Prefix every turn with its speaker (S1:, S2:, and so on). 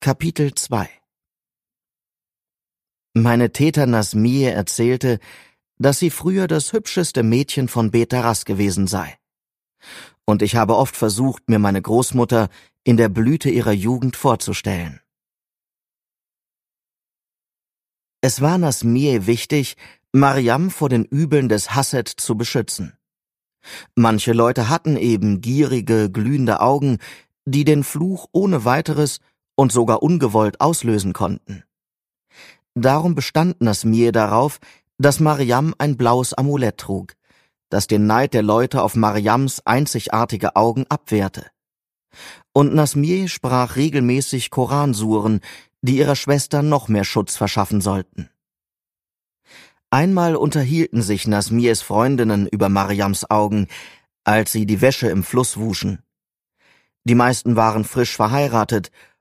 S1: Kapitel 2 Meine Täter Nasmie erzählte, dass sie früher das hübscheste Mädchen von Bet Daras gewesen sei. Und ich habe oft versucht, mir meine Großmutter in der Blüte ihrer Jugend vorzustellen. Es war Nasmie wichtig, Mariam vor den Übeln des Hased zu beschützen. Manche Leute hatten eben gierige, glühende Augen, die den Fluch ohne weiteres und sogar ungewollt auslösen konnten. Darum bestand Nasmie darauf, dass Mariam ein blaues Amulett trug, das den Neid der Leute auf Mariams einzigartige Augen abwehrte. Und Nasmie sprach regelmäßig Koransuren, die ihrer Schwester noch mehr Schutz verschaffen sollten. Einmal unterhielten sich Nasmies Freundinnen über Mariams Augen, als sie die Wäsche im Fluss wuschen. Die meisten waren frisch verheiratet